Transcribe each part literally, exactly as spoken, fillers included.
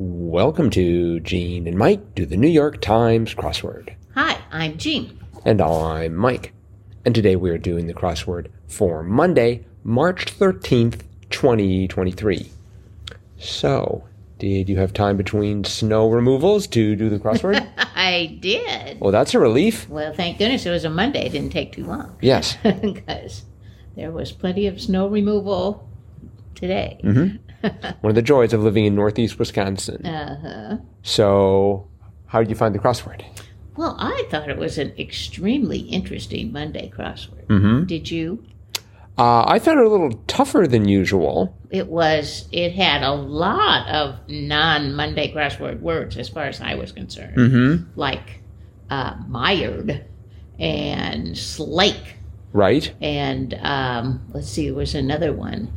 Welcome to Gene and Mike do the New York Times crossword. Hi, I'm Gene. And I'm Mike. And today we are doing the crossword for Monday, March thirteenth, twenty twenty-three. So, did you have time between snow removals to do the crossword? I did. Well, that's a relief. Well, thank goodness it was a Monday. It didn't take too long. Yes. Because there was plenty of snow removal today. Mm-hmm. One of the joys of living in northeast Wisconsin. Uh-huh. So, how did you find the crossword? Well, I thought it was an extremely interesting Monday crossword. Mm-hmm. Did you? Uh, I found it a little tougher than usual. It was, it had a lot of non-Monday crossword words as far as I was concerned. Mm-hmm. Like uh, mired and slake. Right. And um, let's see, there was another one.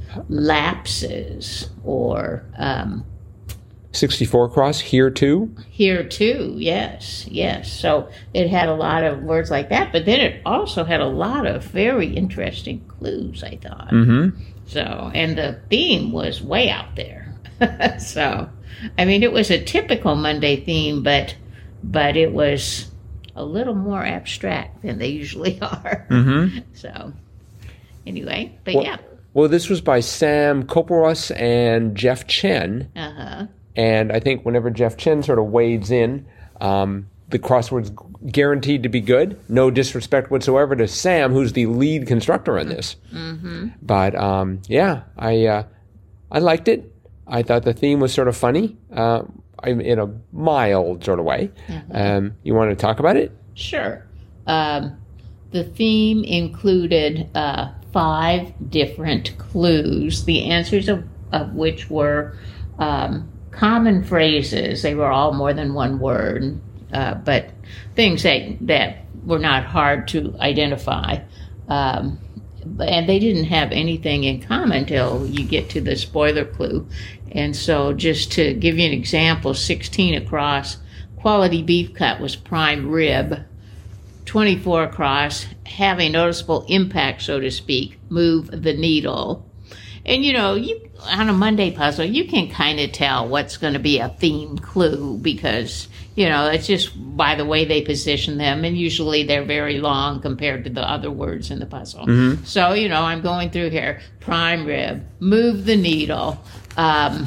Lapses or... Um, sixty-four cross, here too? Here too, yes, yes. So it had a lot of words like that, but then it also had a lot of very interesting clues, I thought. Mm-hmm. So, and the theme was way out there. So, I mean, it was a typical Monday theme, but but it was a little more abstract than they usually are. Mm-hmm. So, anyway, but well, yeah. Well, this was by Sam Koparos and Jeff Chen. Uh-huh. And I think whenever Jeff Chen sort of wades in, um, the crossword's guaranteed to be good. No disrespect whatsoever to Sam, who's the lead constructor on this. Mm-hmm. But, um, yeah, I uh, I liked it. I thought the theme was sort of funny, uh, in a mild sort of way. Mm-hmm. Um, you want to talk about it? Sure. Um, the theme included uh, five different clues, the answers of, of which were... Um, common phrases. They were all more than one word, uh, but things that, that were not hard to identify. Um, and they didn't have anything in common until you get to the spoiler clue. And so just to give you an example, sixteen across, quality beef cut was prime rib. twenty-four across, have a noticeable impact, so to speak, move the needle. And, you know, you on a Monday puzzle, you can kind of tell what's going to be a theme clue because, you know, it's just by the way they position them. And usually they're very long compared to the other words in the puzzle. Mm-hmm. So, you know, I'm going through here. Prime rib, move the needle, um,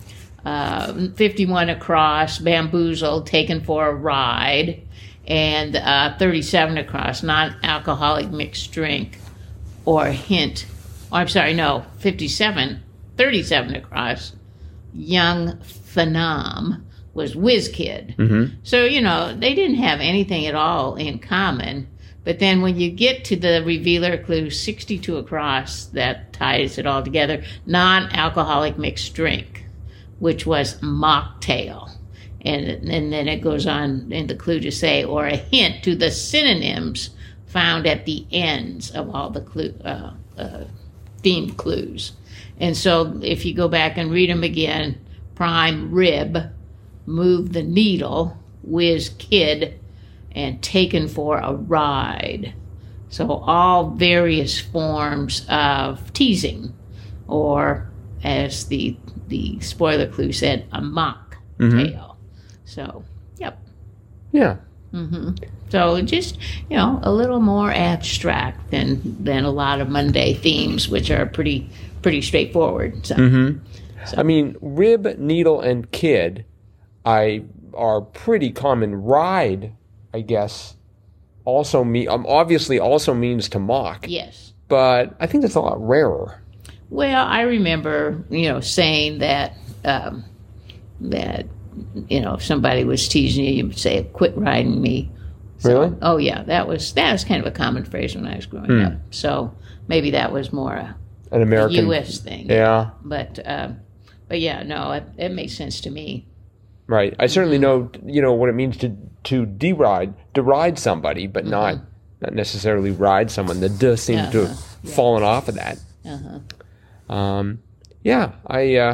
uh, fifty-one across, bamboozled, taken for a ride, and uh, thirty-seven across, non-alcoholic mixed drink, or hint. Oh, I'm sorry, no, fifty-seven, thirty-seven across, young phenom was whiz kid. Mm-hmm. So, you know, they didn't have anything at all in common. But then when you get to the revealer clue, sixty-two across, that ties it all together, non-alcoholic mixed drink, which was mocktail. And, and then it goes on in the clue to say, or a hint to the synonyms found at the ends of all the clue uh, uh theme clues. And so if you go back and read them again, prime rib, move the needle, whiz kid, and taken for a ride. So all various forms of teasing, or as the the spoiler clue said, a mock mm-hmm. tale. So, yep. Yeah. Mm-hmm. So just, you know, a little more abstract than than a lot of Monday themes, which are pretty pretty straightforward. So, mm-hmm. so. I mean, rib, needle, and kid, I are pretty common. Ride, I guess, also me um, obviously also means to mock. Yes, but I think that's a lot rarer. Well, I remember, you know, saying that um, that. You know, if somebody was teasing you, you would say, "Quit riding me." So, really? Oh, yeah. That was that was kind of a common phrase when I was growing hmm. up. So maybe that was more a, an American a U S thing. Yeah. But um, but yeah, no, it, it makes sense to me. Right. I certainly know, you know, what it means to to deride, deride somebody, but mm-hmm. not not necessarily ride someone. The "d" seems uh-huh. to have yeah. fallen off of that. Uh-huh. Um. Yeah. I. Uh,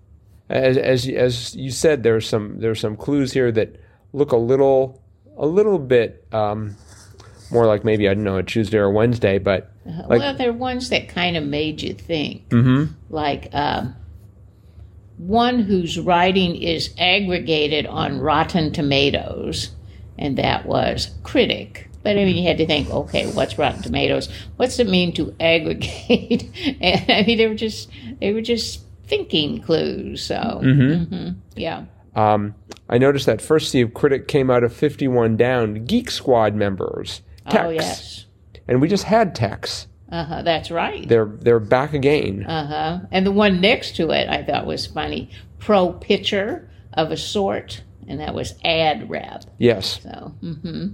As as as you said, there's some there's some clues here that look a little a little bit um, more like maybe I don't know a Tuesday or Wednesday, but uh, like, well, they're ones that kind of made you think, mm-hmm. like um, one whose writing is aggregated on Rotten Tomatoes, and that was critic. But I mean, you had to think, okay, what's Rotten Tomatoes? What's it mean to aggregate? And I mean, they were just they were just thinking clues. So Mm-hmm. mhm, yeah. Um, I noticed that First Sea of Critic came out of fifty-one down Geek Squad members. Tex. Oh yes. And we just had Tex. Uh-huh, that's right. They're they're back again. Uh-huh. And the one next to it I thought was funny. Pro pitcher of a sort, and that was ad rep. Yes. So mm-hmm.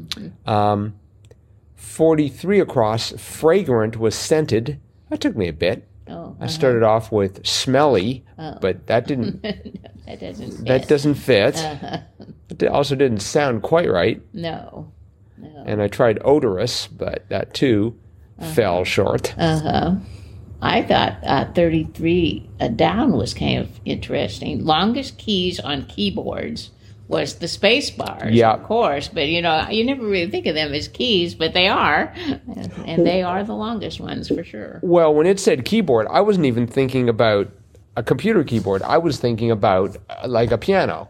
Um, forty-three across, fragrant was scented. That took me a bit. Oh, uh-huh. I started off with smelly, Oh. but that didn't that doesn't fit. that doesn't fit. Uh-huh. It also didn't sound quite right. No. No. And I tried odorous, but that too Uh-huh. fell short. Uh-huh. I thought uh, thirty-three uh, down was kind of interesting. Longest keys on keyboards was the space bars, Yeah. of course. But, you know, you never really think of them as keys, but they are. And they are the longest ones for sure. Well, when it said keyboard, I wasn't even thinking about a computer keyboard. I was thinking about uh, like a piano.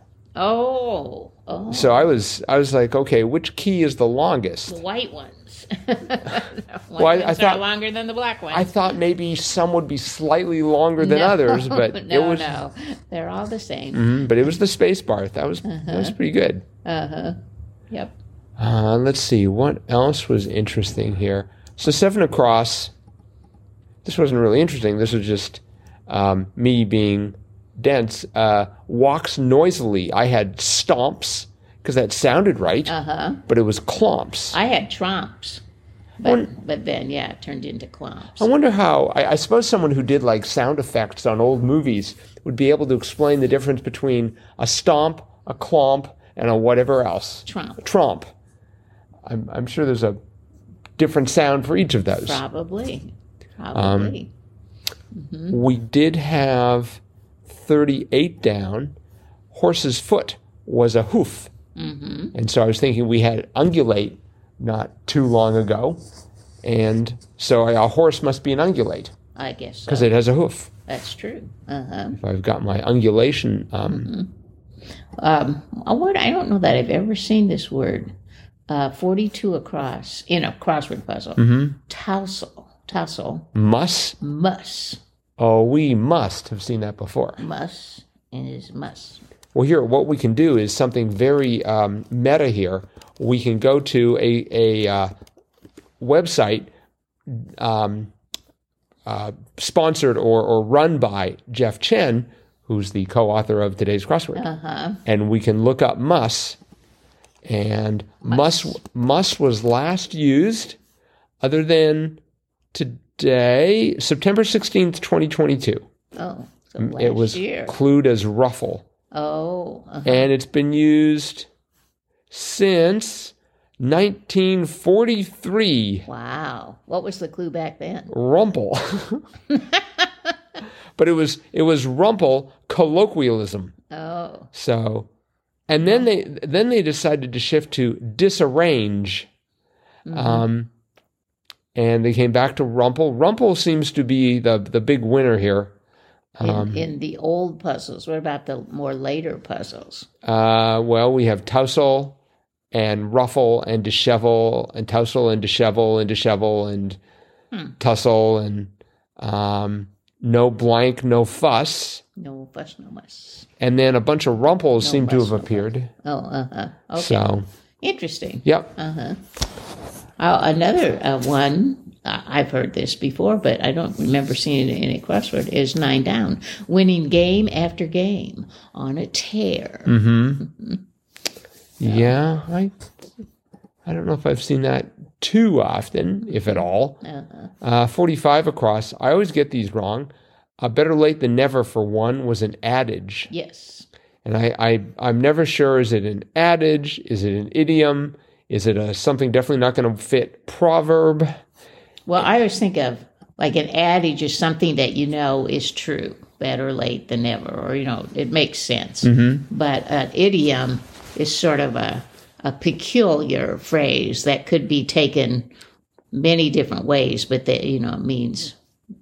Oh. Oh. So I was I was like, okay, which key is the longest? The white ones. The white Well, I- I ones thought- are longer than the black ones. I thought maybe some would be slightly longer than No. others, but no, it was no. They're all the same. Mhm, but it was the space bar. That was that was pretty good. Uh-huh. Yep. Uh, let's see what else was interesting here. So seven across. This wasn't really interesting. This was just um, me being dense. Uh, walks noisily. I had stomps because that sounded right, Uh-huh. but it was clomps. I had tromps. But, but then, yeah, it turned into clumps. I wonder how. I, I suppose someone who did like sound effects on old movies would be able to explain the difference between a stomp, a clomp, and a whatever else. Tromp. A tromp. I'm, I'm sure there's a different sound for each of those. Probably. Probably. We did have thirty-eight down. Horse's foot was a hoof. Mm-hmm. And so I was thinking we had ungulate not too long ago. And so a horse must be an ungulate I guess so. because it has a hoof. That's true. Uh-huh. If I've got my ungulation. Um, Um, a word, I don't know that I've ever seen this word. Uh, forty-two across, in a crossword puzzle. mhm. Tousle. Tousle. Muss. Muss. Oh, we must have seen that before. Muss. And is muss. Well, here, what we can do is something very um, meta here. We can go to a, a uh, website um, uh, sponsored or, or run by Jeff Chen, who's the co-author of today's crossword. Uh-huh. And we can look up muss. And muss. muss muss was last used, other than today, September sixteenth, twenty twenty-two. Oh, so last It was year. clued as ruffle. Oh. Uh-huh. And it's been used since nineteen forty-three. Wow. What was the clue back then? Rumple. But it was it was rumple colloquialism. Oh. So, and then they then they decided to shift to disarrange, Mm-hmm. um, and they came back to rumple. Rumple seems to be the the big winner here. In, in the old puzzles. What about the more later puzzles? Uh, well, we have tousle and ruffle and dishevel and tousle and dishevel and dishevel and Hmm. tussle and um, no blank, no fuss. No fuss, no muss. And then a bunch of rumples No seem to fuss, have no appeared. Oh, uh-huh. Okay. So, Interesting. yep. Uh-huh. Uh, another uh, one, uh, I've heard this before, but I don't remember seeing it in a crossword, is nine down. Winning game after game on a tear. Mm-hmm. Yeah, I I don't know if I've seen that too often, if at all. Uh-huh. Uh, forty-five across. I always get these wrong. Uh, better late than never for one was an adage. Yes. And I, I, I'm never sure, is it an adage? Is it an idiom? Is it a something definitely not going to fit proverb? Well, I always think of like an adage is something that you know is true. Better late than never, or, you know, it makes sense. Mm-hmm. But an idiom is sort of a, a peculiar phrase that could be taken many different ways, but that, you know, means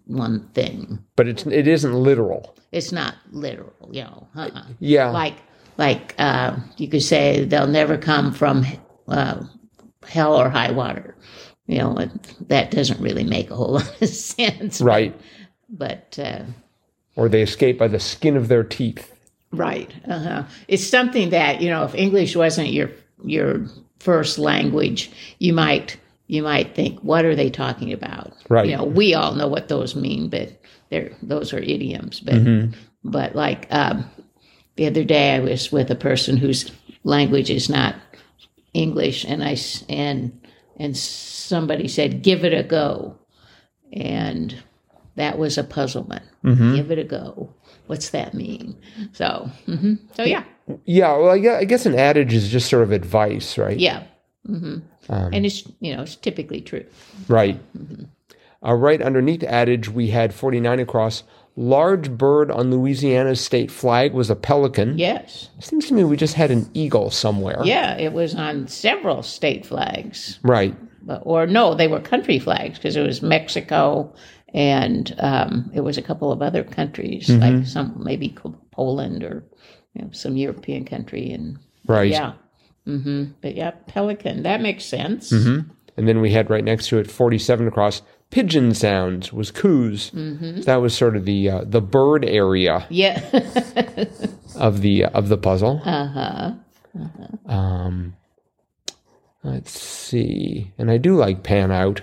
one thing. But it's it isn't literal. It's not literal, you know. Uh-uh. Yeah. Like like uh, you could say they'll never come from uh, hell or high water. You know, that doesn't really make a whole lot of sense. Right. But. but uh, or they escape by the skin of their teeth. Right. Uh-huh. It's something that, you know, if English wasn't your your first language, you might you might think, what are they talking about? Right. You know, we all know what those mean, but they're those are idioms. But mm-hmm. but like um, the other day, I was with a person whose language is not English, and I and and somebody said, "Give it a go," and that was a puzzlement. Mm-hmm. Give it a go. What's that mean? So, mm-hmm. so yeah. Yeah, well, I guess, I guess an adage is just sort of advice, right? Yeah. Mm-hmm. Um, and it's, you know, it's typically true. Right. Mm-hmm. Uh, right underneath adage, we had forty-nine across. Large bird on Louisiana's state flag was a pelican. Yes. It seems to me we just had an eagle somewhere. Yeah, it was on several state flags. Right. But, or no, they were country flags because it was Mexico and um, it was a couple of other countries, mm-hmm. like some maybe Poland or you know, some European country. And right. Yeah. Mm-hmm. But yeah, pelican, that makes sense. Mm-hmm. And then we had right next to it, forty-seven across, pigeon sounds was coos. Mm-hmm. So that was sort of the uh, the bird area. Yeah. of the of the puzzle. Uh-huh. uh-huh. Um. Let's see, and I do like pan out.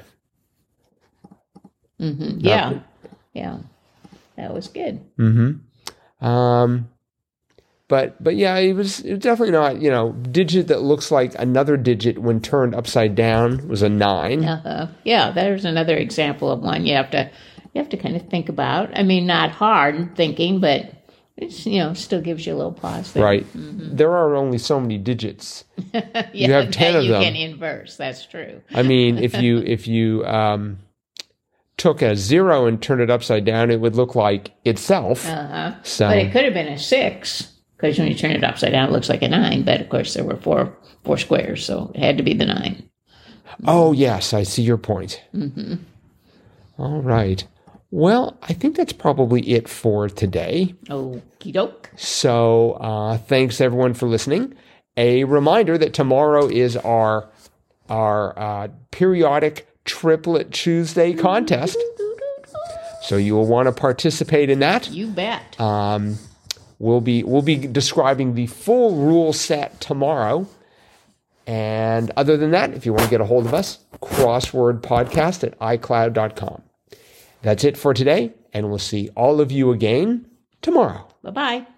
Mm-hmm. Yeah, uh, yeah, that was good. Mm-hmm. Um, but but yeah, it was, it was definitely not, you know, digit that looks like another digit when turned upside down was a nine. Uh-huh. Yeah, there's another example of one you have to you have to kind of think about. I mean, not hard thinking, but it's, you know, still gives you a little pause there. Right. Mm-hmm. There are only so many digits. yeah, you have ten of you them. You can inverse. That's true. I mean, if you if you um, took a zero and turned it upside down, it would look like itself. Uh-huh. So, but it could have been a six, because when you turn it upside down, it looks like a nine. But of course, there were four four squares, so it had to be the nine. Oh yes, I see your point. Mm-hmm. All right. Well, I think that's probably it for today. Okie doke. So, uh, thanks everyone for listening. A reminder that tomorrow is our our uh, periodic Triplet Tuesday contest. So you will want to participate in that. You bet. Um, we'll be we'll be describing the full rule set tomorrow. And other than that, if you want to get a hold of us, crosswordpodcast at i cloud dot com. That's it for today, and we'll see all of you again tomorrow. Bye-bye.